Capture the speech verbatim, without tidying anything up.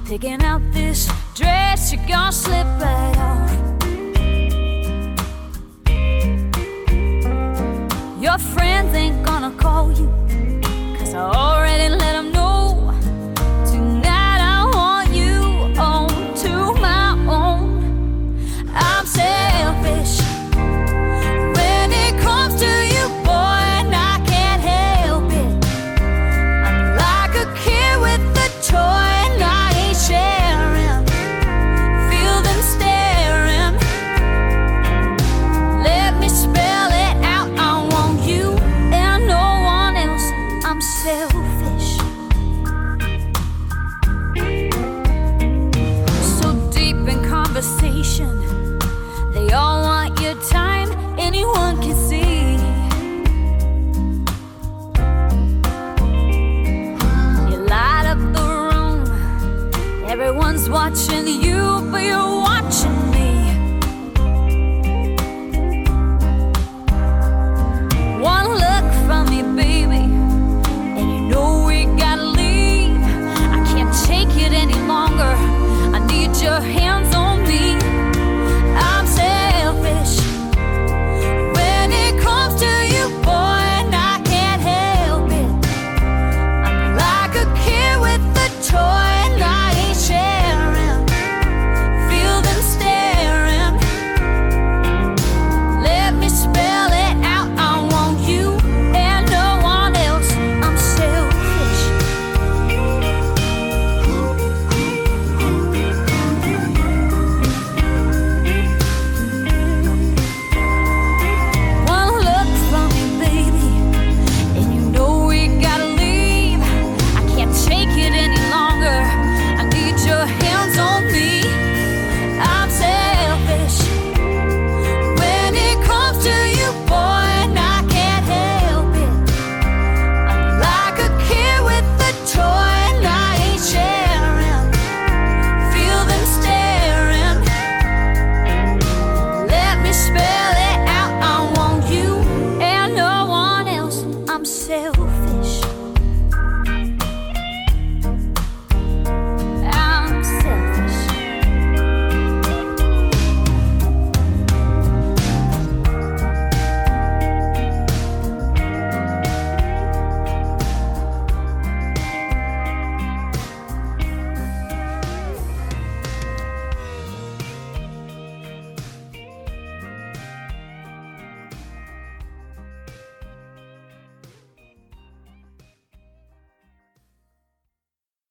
Picking out this dress, you're gonna slip right off. Your friends ain't gonna call you, 'cause I already let them know. Tonight I want you on to my own. I'm selfish when it comes to you, boy, and I can't help it. I'm like a kid with a toy and I ain't sharing. Feel them staring. Let me spell it out. I want you and no one else. I'm selfish. So deep in conversation, they all want your time, anyone can see. You light up the room, everyone's watching you, but you're watching